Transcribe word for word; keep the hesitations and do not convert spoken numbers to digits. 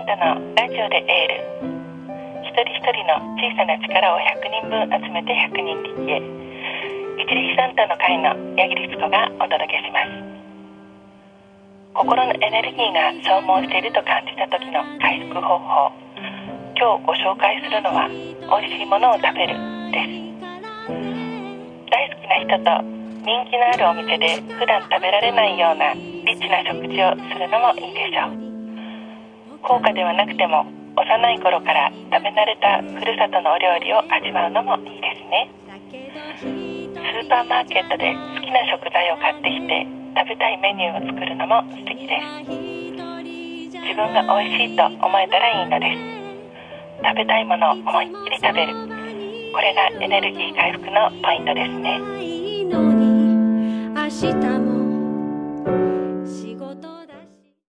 たのラジオでエール。一人一人の小さな力をひゃくにんぶん集めてひゃくにん力へ。一力サンタの会の八木律子がお届けします。心のエネルギーが消耗していると感じた時の回復方法。今日ご紹介するのは美味しいものを食べるです。大好きな人と人気のあるお店で普段食べられないようなリッチな食事をするのもいいでしょう。高価ではなくても幼い頃から食べ慣れたふるさとのお料理を味わうのもいいですね。スーパーマーケットで好きな食材を買ってきて食べたいメニューを作るのも素敵です。自分が美味しいと思えたらいいのです。食べたいものを思いっきり食べる。これがエネルギー回復のポイントですね。明日も仕事だ